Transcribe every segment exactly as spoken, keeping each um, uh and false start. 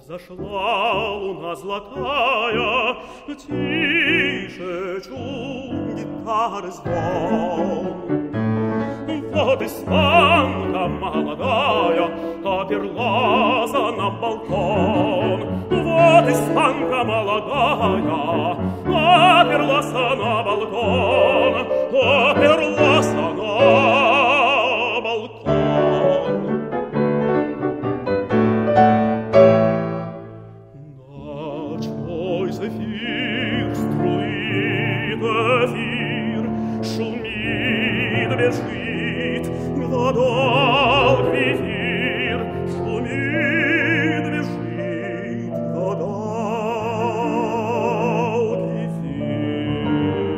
Зашла луна золотая, тише чум гитары звон. Вот испанка молодая оперлась на балкон. Вот испанка молодая оперлась на балкон, оперлась на балкон. Ночной зефир струит эфир, шумит, бежит, гладал эфир, шумит, бежит, гладал эфир.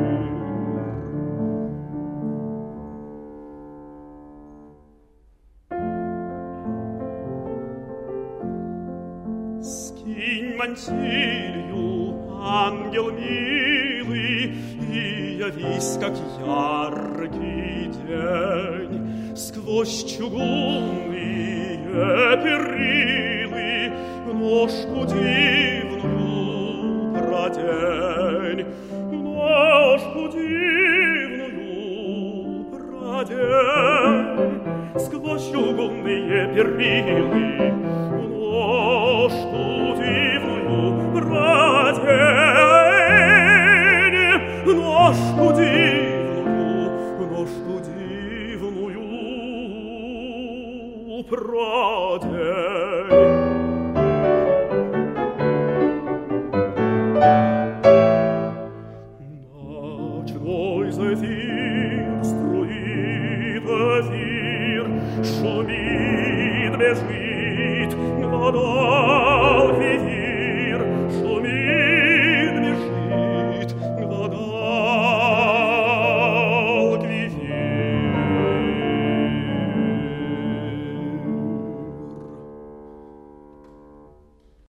Скинь мантилью, ангел милый, и явись, как яркий день, сквозь чугунные перилы ножку дивную продень, ножку дивную продень, сквозь чугунные перилы ножку дивную продень, ножку дивную, ножку дивную продень. Ночной зефир струит эфир, шумит, бежит, вода